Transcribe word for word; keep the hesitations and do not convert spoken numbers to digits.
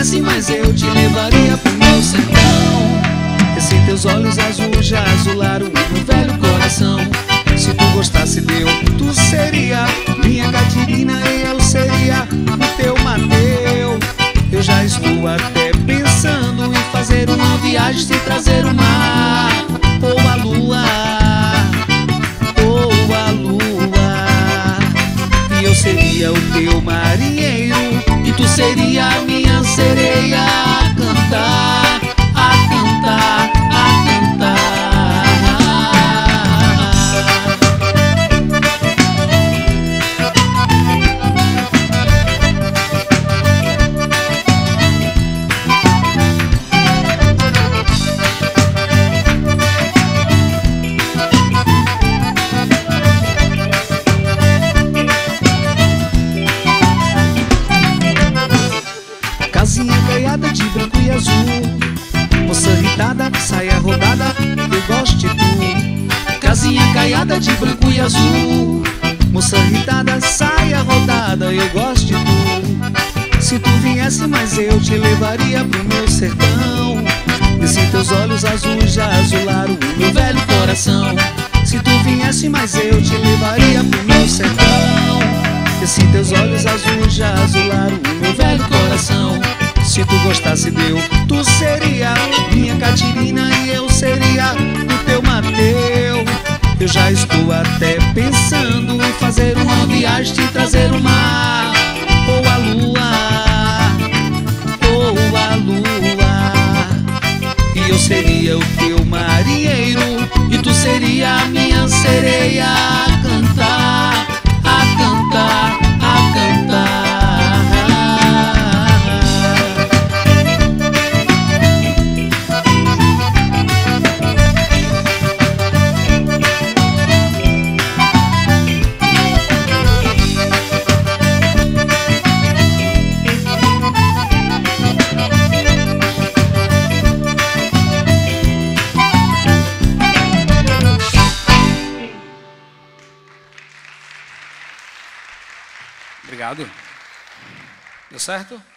viesse, mas eu te levaria pro meu sertão. Esse teus olhos azuis já azularam o meu velho coração. Se tu gostasse de eu, tu seria minha Catirina e eu seria o teu Mateu. Eu já estou até pensando em fazer uma viagem, se trazer o mar ou a lua, ou a lua. E eu seria o teu marinheiro e tu seria a minha sereia a cantar, a cantar, a cantar. Casinha caiada de branco e azul, moça irritada, saia rodada, eu gosto de tu. Casinha caiada de branco e azul, moça irritada, saia rodada, eu gosto de tu. Se tu viesse, mas eu te levaria pro meu sertão. E se teus olhos azuis já azularam o meu velho coração. Se tu viesse, mas eu te levaria pro meu sertão. E se teus olhos azuis já azularam o meu velho coração. Se tu gostasse de eu, tu seria minha Catirina e eu seria o teu Mateu. Eu já estou até pensando em fazer uma viagem, te trazer o mar ou a lua, ou a lua. E eu seria o teu marinheiro e tu seria a minha sereia a cantar, a cantar, a cantar. Obrigado. Deu certo?